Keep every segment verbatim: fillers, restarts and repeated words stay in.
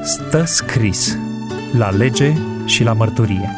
Stă scris la lege și la mărturie.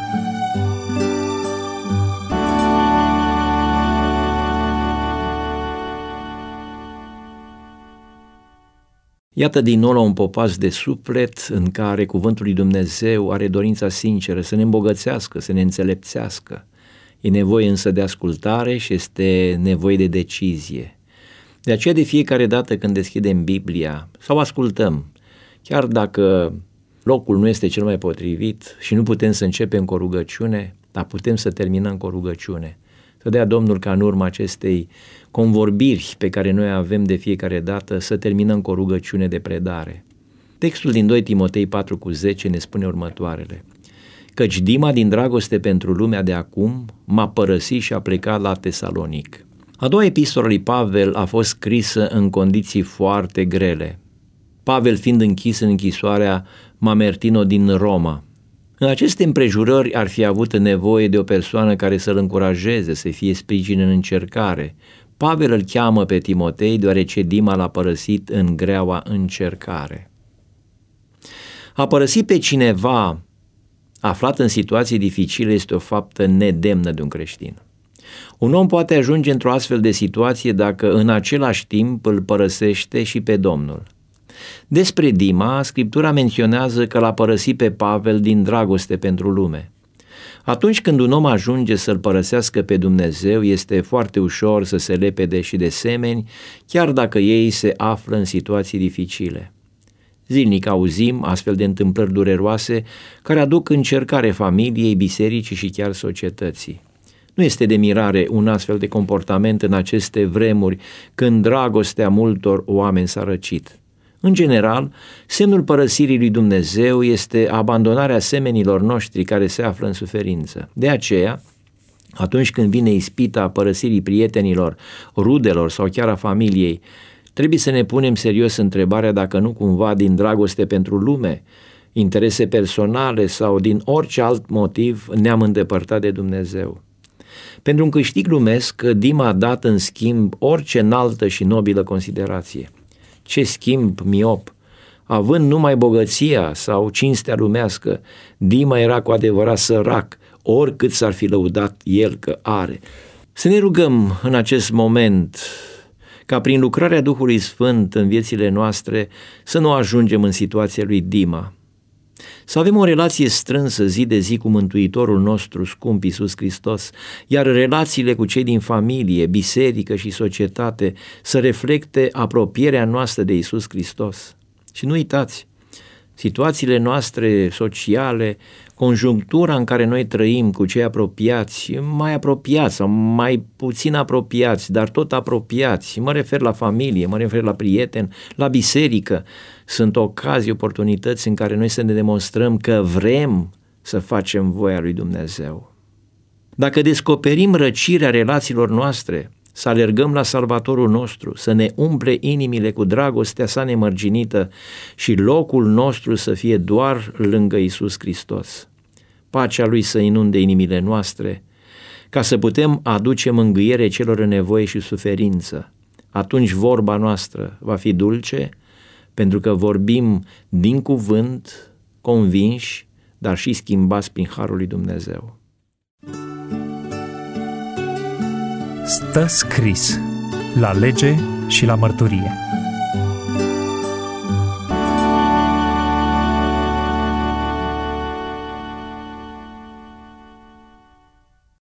Iată din nou la un popas de suflet în care cuvântul lui Dumnezeu are dorința sinceră să ne îmbogățească, să ne înțelepțească. E nevoie însă de ascultare și este nevoie de decizie. De aceea de fiecare dată când deschidem Biblia sau ascultăm, chiar dacă locul nu este cel mai potrivit și nu putem să începem cu o rugăciune, dar putem să terminăm cu o rugăciune. Să dea Domnul ca în urma acestei convorbiri pe care noi avem de fiecare dată să terminăm cu o rugăciune de predare. Textul din doi Timotei patru cu zece ne spune următoarele: căci Dima din dragoste pentru lumea de acum m-a părăsit și a plecat la Tesalonic. A doua epistolă lui Pavel a fost scrisă în condiții foarte grele. Pavel fiind închis în închisoarea Mamertino din Roma. În aceste împrejurări ar fi avut nevoie de o persoană care să-l încurajeze, să fie sprijin în încercare. Pavel îl cheamă pe Timotei deoarece Dima l-a părăsit în greaua încercare. A părăsi pe cineva aflat în situații dificile este o faptă nedemnă de un creștin. Un om poate ajunge într-o astfel de situație dacă în același timp îl părăsește și pe Domnul. Despre Dima, Scriptura menționează că l-a părăsit pe Pavel din dragoste pentru lume. Atunci când un om ajunge să-L părăsească pe Dumnezeu, este foarte ușor să se lepede și de semeni, chiar dacă ei se află în situații dificile. Zilnic auzim astfel de întâmplări dureroase care aduc încercare familiei, bisericii și chiar societății. Nu este de mirare un astfel de comportament în aceste vremuri când dragostea multor oameni s-a răcit. În general, semnul părăsirii lui Dumnezeu este abandonarea semenilor noștri care se află în suferință. De aceea, atunci când vine ispita părăsirii prietenilor, rudelor sau chiar a familiei, trebuie să ne punem serios întrebarea dacă nu cumva din dragoste pentru lume, interese personale sau din orice alt motiv ne-am îndepărtat de Dumnezeu. Pentru un câștig lumesc, Dima a dat în schimb orice înaltă și nobilă considerație. Ce schimb miop! Având numai bogăția sau cinstea lumească, Dima era cu adevărat sărac, oricât s-ar fi lăudat el că are. Să ne rugăm în acest moment ca prin lucrarea Duhului Sfânt în viețile noastre să nu ajungem în situația lui Dima. Să avem o relație strânsă zi de zi cu Mântuitorul nostru scump Iisus Hristos, iar relațiile cu cei din familie, biserică și societate să reflecte apropierea noastră de Iisus Hristos. Și nu uitați, situațiile noastre sociale, conjunctura în care noi trăim cu cei apropiați, mai apropiați sau mai puțin apropiați, dar tot apropiați, mă refer la familie, mă refer la prieteni, la biserică, sunt ocazii, oportunități în care noi să ne demonstrăm că vrem să facem voia lui Dumnezeu. Dacă descoperim răcirea relațiilor noastre, să alergăm la Salvatorul nostru, să ne umple inimile cu dragostea sa nemărginită și locul nostru să fie doar lângă Iisus Hristos. Pacea Lui să inunde inimile noastre, ca să putem aduce mângâiere celor în nevoie și suferință. Atunci vorba noastră va fi dulce, pentru că vorbim din cuvânt, convinși, dar și schimbați prin harul lui Dumnezeu. Stă scris la lege și la mărturie.